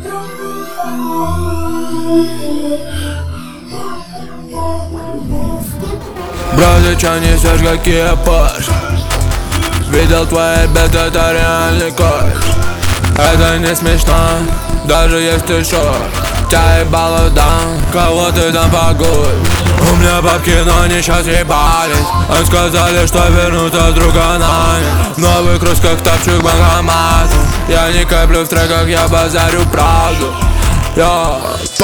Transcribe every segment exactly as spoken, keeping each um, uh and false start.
Братья, чё несешь, какие Порш? Видел твои беты, это реальный кайф. Это не смешно, даже если ты шо. Тебя ебало дам, кого ты там погуль. У меня бабки, но они сейчас ебались. Они сказали, что вернутся с друганами. Новый круз, как топчик банкомату. Я не кайплю в треках, я базарю правду. Йо, па.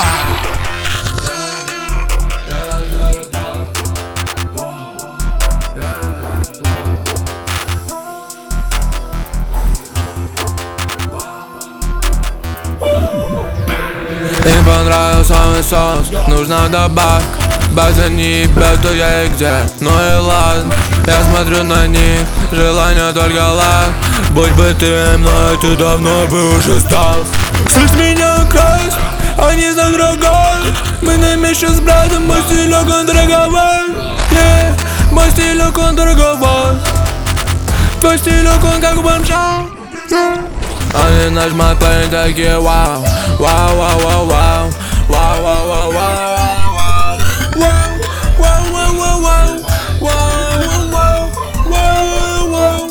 Им понравился мой соус, нужна добавка. База не ебет, то я и где, ну и ладно. Я смотрю на них, желание только лак. Будь бы ты мной, ты давно бы уже стал. Слышь меня крась, а не за другой. Мы на месте с братом, мой стилек он дороговой. Yeah, мой стилек он дороговой. Твой стилек он как бомжа. Они наш матпейн такие вау, вау, вау, вау, вау, вау, вау, вау, вау, вау, вау, вау, вау, вау, вау, вау, вау.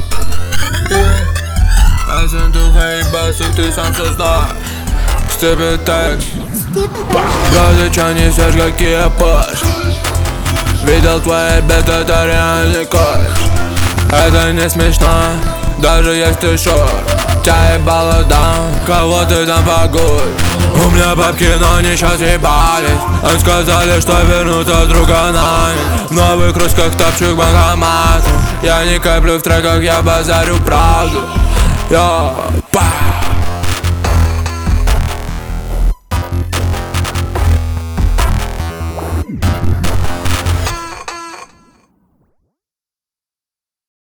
Лisten to hate, басик ты сам создал. Степи текст. Братья, чё несешь, какие Порш? Видел твои беты, это реальный кайф. Это не смешно, даже если ты шо. Тебя ебало дам, кого ты там погуль. У меня бабки, но они сейчас ебались. Они сказали, что вернутся с друганами. Новый круз, как топчик банкомату. Я не кайплю в треках, я базарю правду. Йо.